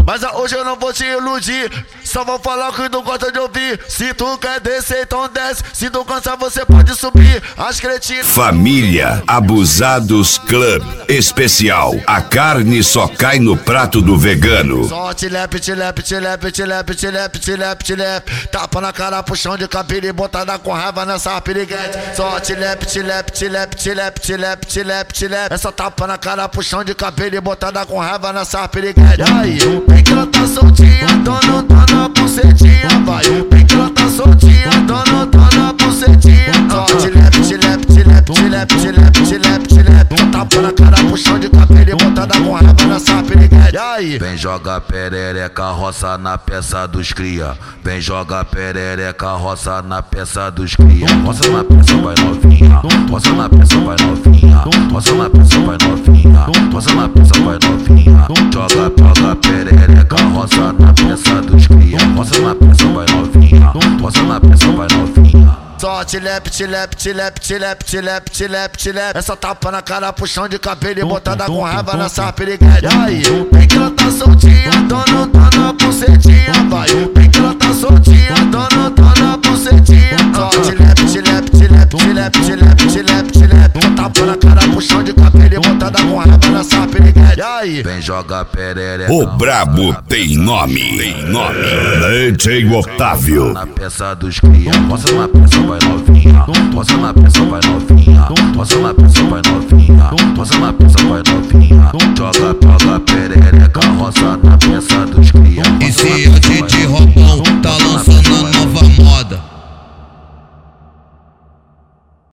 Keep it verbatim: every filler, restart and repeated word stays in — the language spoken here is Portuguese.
Mas hoje eu não vou te iludir, só vou falar o que tu gosta de ouvir. Se tu quer descer, então desce. Se tu cansar, você pode subir. As cretinas. Família Abusados Club Especial. A carne só cai no prato do vegano. Só tilepe, tilepe, tilepe, tilepe, tilepe, tilepe, tilepe. Tapa na cara, puxão de cabelo e botada com raiva nessa piriguete. Só tilepe, tilepe, tilepe, tilepe, tilepe, tilepe, tilepe. Essa tapa na cara, puxão de cabelo e botada com raiva nessa piriguete. Aí, bem que ela tá soltinha, dono, dona, bucetinha. Vai, bem que ela tá soltinha, dono, dona, bucetinha. Só tilepe, tilepe, tilepe, tilepe, tilepe, tilepe, tilepe. Tapa na cara, puxão de cabelo e botada com raiva nessa piriguete. Aí, vem joga perereca, roça na peça dos cria. Vem joga perereca, roça na peça dos cria. Roça na peça, vai novinha. Roça na peça, vai novinha. Roça na peça, vai novinha. Roça na peça, vai novinha. Joga, joga perereca, roça na peça dos cria. Roça na peça, vai novinha. Roça na peça, vai novinha. só tilepe, tilepe, tilepe, tilepe, tilepe, tilepe, tilepe. Essa tapa na cara, puxão de cabelo e botada com raiva nessa piriguete. Aí, bem que ela tá soltinha, dono, dona, bucetinha. Vai, bem que ela tá soltinha, dono, dona, bucetinha. Só tilepe, tilepe, tilepe, tilepe, tilepe, tilepe, tilepe. Tapa na cara, puxão de cabelo e botada com raiva nessa piriguete. Aí, vem joga perereca. O brabo tem nome, tem nome. D J Otávio. Na peça dos cria, roça na peça, vai novinha. Roça na peça, vai novinha. Roça na peça, vai novinha. Roça na peça, vai novinha. Joga, joga perereca, roça